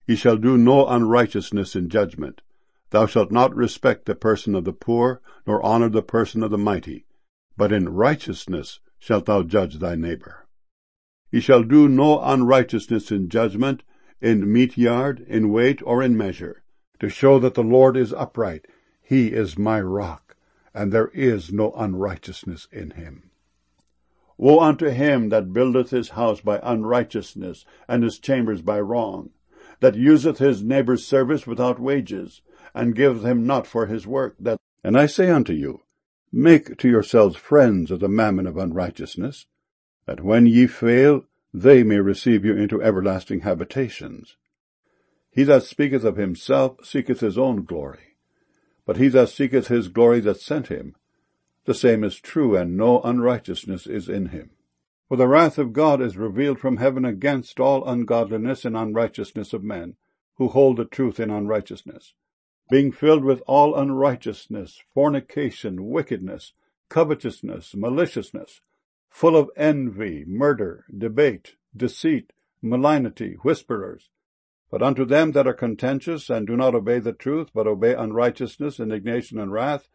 Ye shall do no unrighteousness in judgment. Thou shalt not respect the person of the poor, nor honor the person of the mighty, but in righteousness shalt thou judge thy neighbor. Ye shall do no unrighteousness in judgment, in meat yard, in weight, or in measure, to show that the Lord is upright. He is my rock, and there is no unrighteousness in him. Woe unto him that buildeth his house by unrighteousness, and his chambers by wrong, that useth his neighbor's service without wages, and giveth him not for his work. And I say unto you, make to yourselves friends of the mammon of unrighteousness, that when ye fail, they may receive you into everlasting habitations. He that speaketh of himself seeketh his own glory, but he that seeketh his glory that sent him, the same is true, and no unrighteousness is in him. For the wrath of God is revealed from heaven against all ungodliness and unrighteousness of men, who hold the truth in unrighteousness, being filled with all unrighteousness, fornication, wickedness, covetousness, maliciousness, full of envy, murder, debate, deceit, malignity, whisperers. But unto them that are contentious, and do not obey the truth, but obey unrighteousness, indignation, and wrath,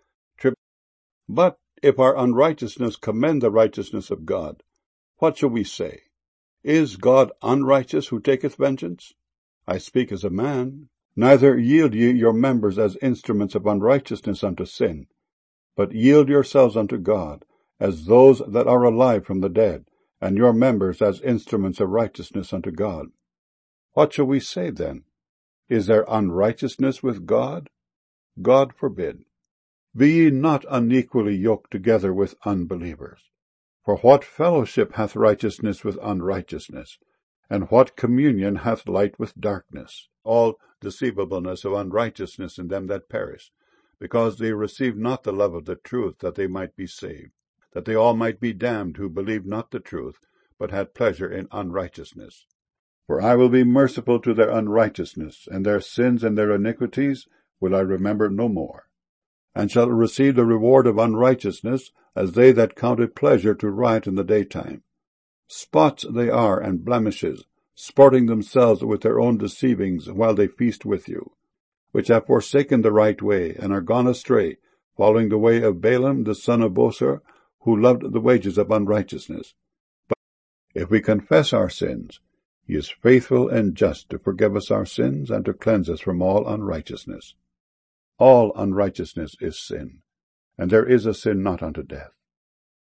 But if our unrighteousness commend the righteousness of God, what shall we say? Is God unrighteous who taketh vengeance? I speak as a man. Neither yield ye your members as instruments of unrighteousness unto sin, but yield yourselves unto God, as those that are alive from the dead, and your members as instruments of righteousness unto God. What shall we say then? Is there unrighteousness with God? God forbid. Be ye not unequally yoked together with unbelievers. For what fellowship hath righteousness with unrighteousness? And what communion hath light with darkness? All deceivableness of unrighteousness in them that perish, because they received not the love of the truth, that they might be saved, that they all might be damned who believed not the truth, but had pleasure in unrighteousness. For I will be merciful to their unrighteousness, and their sins and their iniquities will I remember no more, and shall receive the reward of unrighteousness, as they that count it pleasure to riot in the daytime. Spots they are, and blemishes, sporting themselves with their own deceivings while they feast with you, which have forsaken the right way, and are gone astray, following the way of Balaam the son of Bosor, who loved the wages of unrighteousness. But if we confess our sins, he is faithful and just to forgive us our sins, and to cleanse us from all unrighteousness. All unrighteousness is sin, and there is a sin not unto death.